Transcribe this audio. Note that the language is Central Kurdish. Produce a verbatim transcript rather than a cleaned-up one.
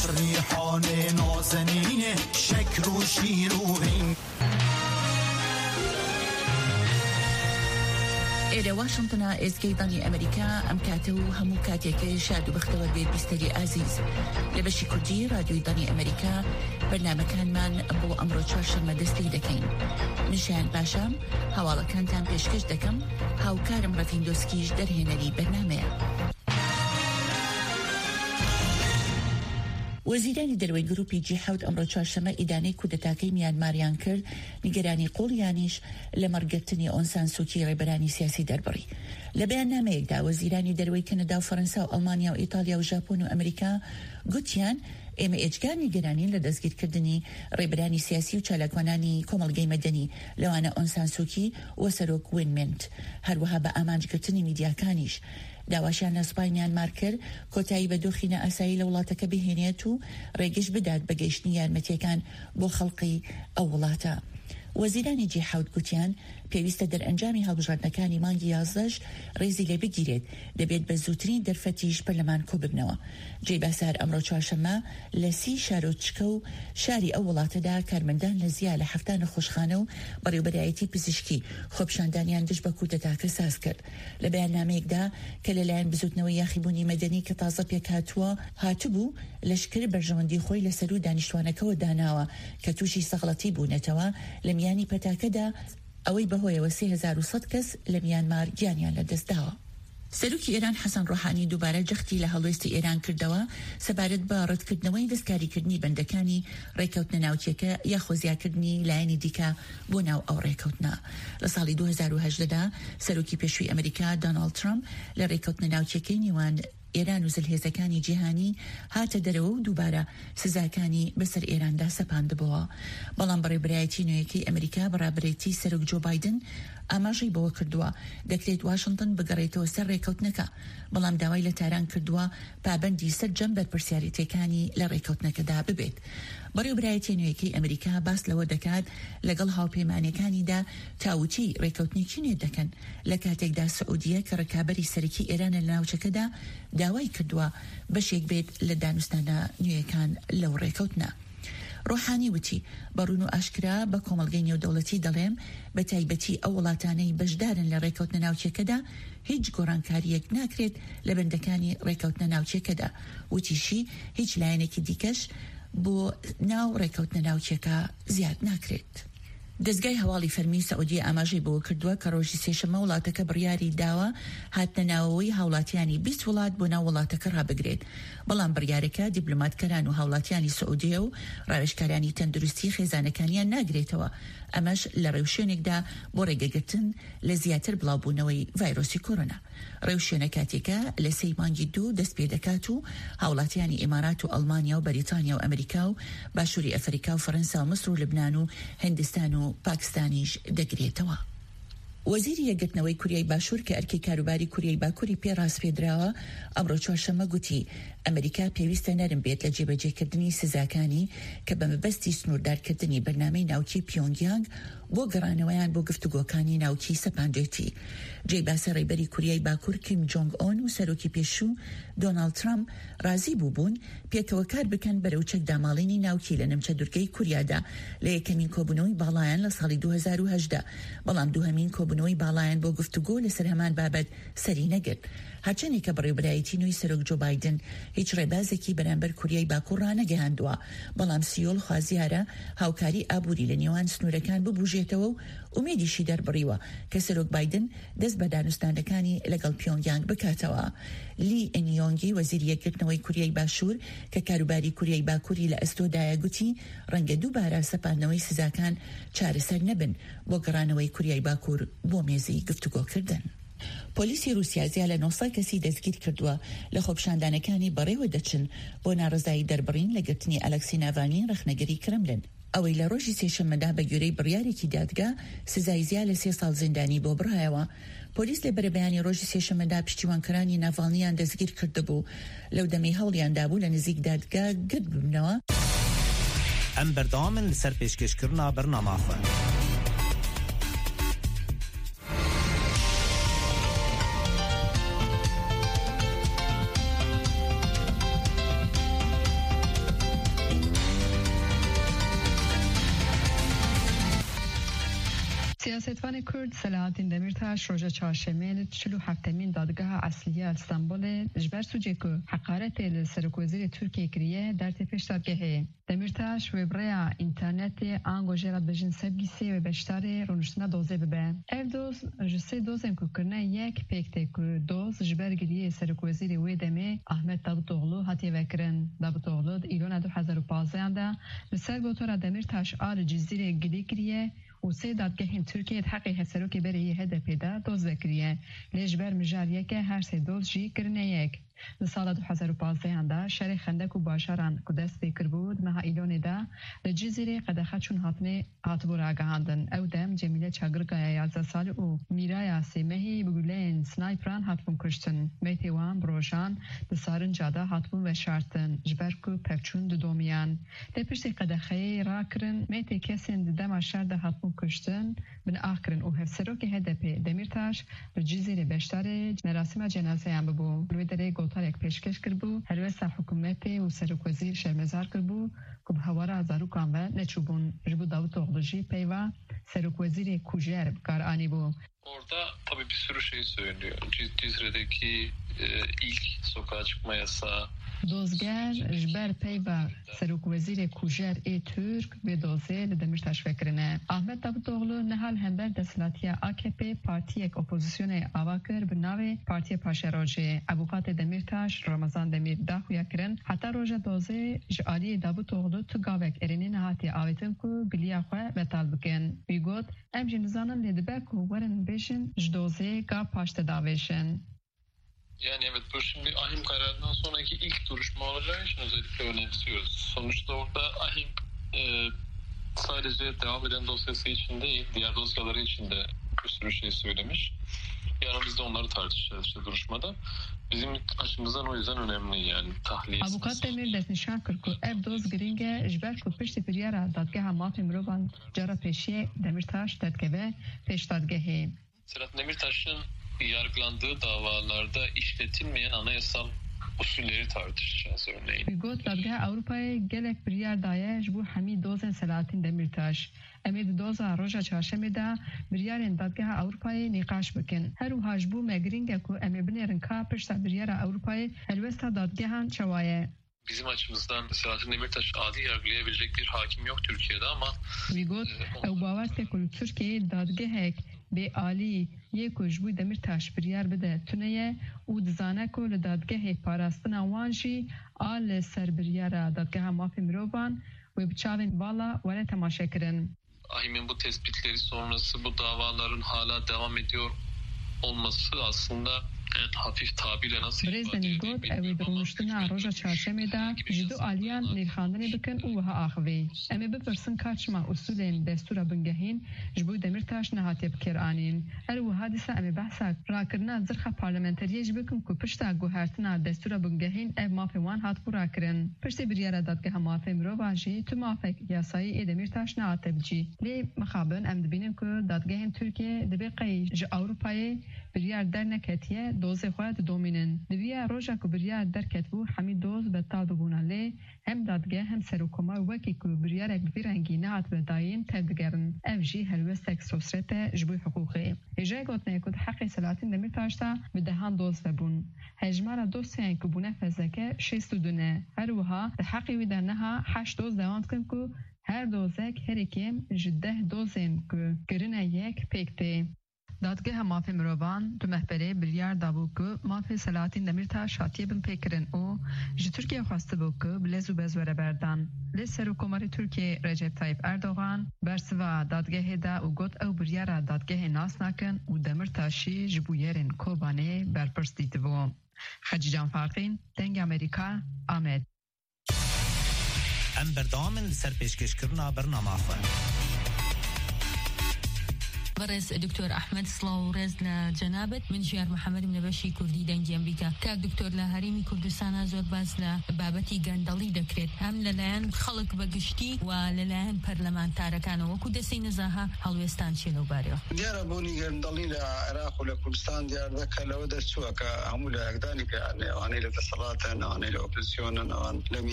ریحان نازنین شکر و شیر و هین إلى واشنطن إزجيداني أمريكا أم كاتو همو كاتيك شادو بختوار بيت بستري عزيز لبشي كردي راديو داني أمريكا برنامج كان من بو أمرو تشارشم دستي دكين نشان باشام هوالا كان تام بيشكش دكم هاو كارم رفين دوسكيش درهنالي برنامج وەزیرانی دەروەی گروپی جی حەوت ئەمڕۆ چوارشەممە ئیدانەی کودەتاکەی میانماریان کرد نیگەرانی قوڵیانیش لە مەرگرتنی ئۆنسان سوکی ڕێبەرانی سیاسی دەربڕی. لە بەیاننامەیەکدا وەزیرانی دەروەی کەنەدا و فەڕەنسا و ئەڵمانیا و ئیتالیا و ژاپۆن و ئەمریکا گوتیان ئێمە ئێجگار نیگەرانین لە دەستگیرکردنی ڕێبەرانی سیاسی و چالاکوانانی کۆمەڵگەی مەدەنی لەوانە ئۆنسان سوکی و سەرۆک وینمنت هەروەها بە ئامانجگرتنی میدیاکانیش. داواشیان لە سوپای میانمار کرد کۆتایی بە دۆخینە ئاسایی لە وڵاتەکە بهێنێت و ڕێگەش بدات بە گەیشتنی یارمەتیەکان بۆ خەڵقی ئەو وڵاتە. وەزیرانی جی حەوت گوتیان پێویستە دەرئەنجامی هەڵبژاردنەکانی مانگی یازدەش ڕێزی لێ بگیرێت دەبێت بە زووترین دەرفەتیش پەرلەمان کۆ ببنەوە. جێی باسار ئەمڕۆ چوارشەممە لە سی شارۆچکە و شاری ئەو وڵاتەدا کارمەندان لە زیاد لە هەفتە نەخۆشخانە و بەڕێوەبەرایەتی پزیشکی خۆپیشاندانیان دژ بە کودەتاکە ساز کرد. لە بەیاننامەیەکدا کە لەلایەن بزوتنەوەی یاخیبوونی مەدەنی کە تازە پێکهاتووە هاتوبوو لەشکر بەرژەوەندی خۆی لەسەر و دانیشتوانەکەەوە داناوە کە تووشی سەغڵەتی بوونەتەوە لە میانی پەتاکەدا ئەوەی بەهۆیەوە سێ هەزار و سەد کەس لە میانمار گیانیان لەدەستداوە. سەرۆکی ئێران حەسەن ڕۆحانی دووبارە جەختی لە هەڵوێستی ئێران کردەوە سەبارەت بە ڕەتکردنەوەی دەستکاریکردنی بەندەکانی ڕێکەوتنە ناوچیەکە یا خۆزیاکردنی لایەنی دیکە بۆ ناو ئەو ڕێکەوتنە. لە ساڵی دوو هەزار و هەژدەدا سەرۆکی پێشووی ئەمریکا دۆناڵد ترامپ لە ڕێکەوتنە ناوچیەکەی نێوان ئێران و زلهێزەکانی جیهانی هاتە دەرەوە و دووبارە سزاکانی بەسەر ئێراندا سەپاندبەوە. بەڵام بەڕێبەرایەتی نوێیەکەی ئەمریکا بەڕابردەیەتی سەرۆک جۆ بایدن ئاماژەی بەوە کردووە دەکرێت واشنگتن بگەڕێتەوە سەر ڕێکەوتنەکە، بەڵام داوای لە تاران کردووە پابەندی سەرجەم بەرپرسیاریەکانی لە ڕێکەوتنەکەدا ببێت. بەڕێوەبەرایەتی نوێیەکەی ئەمریکا باس لەوە دەکات لەگەڵ هاوپەیمانیەکانیدا تاوتی ڕێکەوتنێکی نوێ دەکەن لە کاتێکدا سعودیە کە ڕکابەری سەرەکی ئێرانە لە ناوچەکەدا داوای کردووە بەشێک بێت لە دانوستانە نوێیەکان لەو ڕێکەوتنە. ڕۆحانی وتی بەڕون و ئاشکرا بە کۆمەڵگەی نێودەوڵەتی دەڵێم بە تایبەتی ئەو وڵاتانەی بەشدارن لە ڕێکەوتنە ناوچیەکەدا هیچ گۆڕانکاریەک ناکرێت لە بەندەکانی ڕێکەوتنە ناوچیەکەدا. وتیشی هیچ لایەنێکی دیکەش بۆ ناو ڕێکەوتنە ناوچیەکە زیاد ناکرێت. دەستگای هەواڵی فەرمی سعودی ئاماژەی بۆ کردووە کە ڕۆژی سێشەممە وڵاتەکە بڕیاری داوە هاتنە ناوەوەی هاوڵاتیانی بیست وڵات بۆ ناو وڵاتەکە ڕابگرێت. بەڵام بڕیارەکە دیبلۆماتکەران و هاوڵاتیانی سعودیە و ڕاوێژکارانی تەندروستی خێزانەکانیان ناگرێتەوە، ئەمەش لە ڕێوشێنێکدا بۆ ڕێگەگرتن لە زیاتر بڵاوبوونەوەی ڤایرۆسی کۆرۆنا. ڕێوشێنە کاتێکە لە سەی مانگی دوو دەست پێ دەکات و هاوڵاتیانی ئیمارات و ئەڵمانیا و بەریتانیا و ئەمریکا و باشووری ئەفریقا و فەڕەنسا و مەسر و لبنان و هندستان و پاکستانیش دەگرێتەوە. وەزیری یەکگرتنەوەی کوریای باشوور کە ئەرکی کاروباری کوریای باکووری پێ ڕاستپێدراوە ئەمڕۆ چوارشەممە گوتی ئەمریکا پێویستە نەرم بێت لە جێبەجێکردنی سزاکانی کە بە مەبەستی سنووردارکردنی بەرنامەی ناوکی پیۆنگیانگ بۆ گەڕانەوەیان بۆ گفتوگۆکانی ناوکی سەپاندێتی. جێی باسە ڕێبەری کوریای باکوور کیم جۆنگ ئۆن و سەرۆکی پێشوو دۆناڵد ترامپ رازی بووبوون پێکەوە کار بکەن بەرەو چەک داماڵینی ناوکی لە نەمچە دورگەی کوریادا لە یەکەمین کۆبوونەوەی باڵایان لە ساڵی دوو هەزار و هەژدە، بەڵام دووهەمین کۆبوونەوەی باڵایان بۆ گفتوگۆ لەسەر هەمان بابەت سەری نەگرت. هەرچەندێک کە بەڕێوەبەرایەتی نوێی سەرۆک جۆ بایدن هیچ ڕێبازێکی بەرامبەر کوریای باکوور ڕانەگەیاندووە، بەڵام سیۆل خوازیارە هاوکاری ئابووری لە نێوان سنوورەکان ببوژێتەوە و ئومێدیشی دەربڕیوە کە سەرۆک بایدن دەست بە دانوستانەکانی لەگەڵ پیۆنگیانگ بکاتەوە. لی ئەنیۆنگی وەزیری یەکگرتنەوەی کوریای باشوور کە کاروباری کوریای باکووری لە ئەستۆدایە گوتی ڕەنگە دووبارە سەپاندنەوەی سزاکان چارەسەر نەبن بۆ گەڕانەوەی کوریای باکوور بۆ مێزی گفتوگۆکردن. پۆلیسی رووسیا زیاد لە نۆ سەد کەسی دەستگیر کردووە لە خۆپیشاندانەکانی بەڕێوە دەچن بۆ ناڕزایی دەربڕین لە گرتنی ئەلەکسی ناڤالنی ڕەخنەگەری کرملن. ئەوەی لە ڕۆژی سێشەممەدا بە گوێرەی بڕیارێکی دادگا سزای زیاد لە سێ ساڵ زیندانی بۆ بڕایەوە. پۆلیس لە بەرەبەیانی ڕۆژی سێشەممەدا پشتیوانکەرانی ناڤالنیان دەستگیر کردبوو. لەو دەمەی هەوڵیاندا بوو لە نزیک دادگا گرت ببنەوە. ئەم بەردەوامن لەسەر پێشکەشکردنا بەرنامە خۆ. سیاستوان کرد سلاحالدین دمیرتاش روز چهارشنبه چهل و هفتمین دادگاه اصلی استانبول اجبار سوجه که حقارت لسرک وزیر ترکیه کریه در تپش دادگاهه. دمیرتاش و برای اینترنت آنگوژرات بجن سبگیسی و بشتار رونشتنا دوزه ببه. اف دوز جسه دوزن که کرنه یک پیکته که دوز جبر گریه سرک وزیر ویدمه احمد داوطوغلو هاتی وکرن. داوطوغلو ایلون دو هزار و پانزده ده بسر گوتورا دمیرتاش آل جزیره گلی کریه و سه دادگاه ترکیه حقی حسرو که بره یه هده پیدا دوز وکریه. لیجبر مجاریه که هر سه دوز جی کرنه یک. در سال دو هزار و پانزده ده شهر خندق و باشاران که دست بکر بود مها ایلون ده لجزیره قدخت چون هاتنه هاتبور آگاهاندن. او دم جمیله چاگرگای یازده سال و میرای سیمهی بگولین سنایپران هاتبون کشتن. میتوان بروشان دسارن جاده هاتبون و شارتن جبر که پفچون ددومیان. لپشت قدخه را کرن میتی کسین دم شارده هاتبون کشتن بن آخرن و هفسرو که هدپی دمیرتاش لجزیره بشتاره مراسم جنازه هم ببو. لویدره گوتارک پیشکش کربو هلوستا حکومتی و سرک وزیر شرمزار کربو که به هوارا زاروکان و نچوبون. جبو داوطوغلوجی پیوا سرک وزیر کوجر بکار آنی بو. Orada tabii bir sürü şey söylüyor. Cizre'deki e, ilk sokağa çıkma yasağı. Dozger jber peyva serok vezir kujer e Türk ve doze le demirtaş fikrine. Ahmet Davutoğlu nehal hember deslatiya A K P partiyek opozisyone avakir bi navê Partiya Paşerojê. Avukat Demirtaş Ramazan Demir daxuya kirin heta roja doze ji aliyê Davutoğlu tu gavek erinê nehatiye avêtin ku giliya xwe betal bikin. Wî got em jî nizanin lê dibe ku werin bêjin ji dozê gav paştedavêjin. Yani evet bu şimdi ahim kararından sonraki ilk duruşma olacağı için özellikle önemsiyoruz. Sonuçta orada ahim e, sadece devam eden dosyası için değil, diğer dosyaları için de bir sürü şey söylemiş. Yani biz de onları tartışacağız işte duruşmada. Bizim açımızdan o yüzden önemli yani tahliye. Avukat Demir desnişan kır ku ev doz giringe jber ku pişti piryara dadgeha mafî mirovan cara peşiye Demirtaş tetkebe peş dadgehi. Selahattin Demirtaş'ın yargılandığı davalarda işletilmeyen anayasal usulleri tartışacağız örneğin. Bigot dadgah Avrupa'ya gelek bir yer daye bu hami dozen Selahattin Demirtaş. Emid doza roja çarşembe da bir yerin dadgah Avrupa'ya nikaş bikin. Her uhaj bu megringe ku emi binerin ka pişta bir yer Avrupa'ya elvesta dadgahan çavaye. Bizim açımızdan Selahattin Demirtaş adi yargılayabilecek bir hakim yok Türkiye'de ama Bigot ev bavar kul Türkiye dadgahek be ali یکوش بود دمیرتاش بریار بده تونیه و دزانه که لدادگاه پاراستنا وانجی آل سر بریاره دادگاه مافی مروبان و بچاوین والا ولی تماشا کرن. Ahim'in bu tespitleri sonrası bu davaların hala devam ediyor olması aslında en hafif tabirle nasıl ifade edilir bilmiyorum. Evi durmuştuna roja çarşembe da jidu aliyan nirxandini bikin u ha axvi. Emi bipirsin kaçma usulên destura bingehin jibu Demirtaş nehatiye bikir anin. Er u hadisa emi bahsa rakirina zirxa parlamenteriye jibikin ku pişta guhertina destura bingehin ev mafi wan hat bu rakirin. Pişti bir yere dadgeha mafi mirovan jî tu mafek yasayî ê Demirtaş nehate bicî. Lê mixabin em dibînin ku dadgehên Tirkiye dibe qey ji Avrupayê bir yer derneketiye doze xwe dominin. Diviya roja ku bir yer derket bû hemî doz betal bibûna lê hem dadgeh hem serokoma wekî ku bir yerek bi rengî nehat bedayîn tev digerin. Ev jî helwestek sosrete ji bo hiqûqê. Hêja gotinê ku heqê Selahattin Demirtaş da bi dehan doz vebûn. Hejmara dosyayên ku bûne fezleke şêst û du ne. Her wiha di heqê wî de neha heşt doz dewan dikin ku her dozek herêkêm ji deh dozên ku kirine yek pêk tê. دادگاه مافی مروان دو مهبره بریار دابو که مافی سلاحالدین دمیرتاش هاتیه بن پیکرن او جی ترکیه خواسته بو که بلزو بزوره بردن. لی سروکومار ترکیه رجب طایب اردوغان برسوا دادگاه دا او گوت او بریار دادگاه ناس نکن و دمیرتاشی جبویرن کوبانه برپرس دیده بو. خجی جان فارقین دنگ امریکا آمد. ام بردامن لسر پیشکش کرنا برنامه خواه. برز دكتور أحمد صلاو رز لجنابت من جيار محمد من بشي كردي دنجي أمريكا كاك دكتور لهريمي كردستان زور باز لبابتي غندالي دكريت هم للاين خلق بقشتي وللاين برلمان تاركان وكو دسي نزاها هلوستان شلو باريو ديار أبوني غندالي لعراق ولكردستان ديار ذكا لو دستوها كهمو لأقداني يعني واني لتصالات واني لأوبزيون وان لم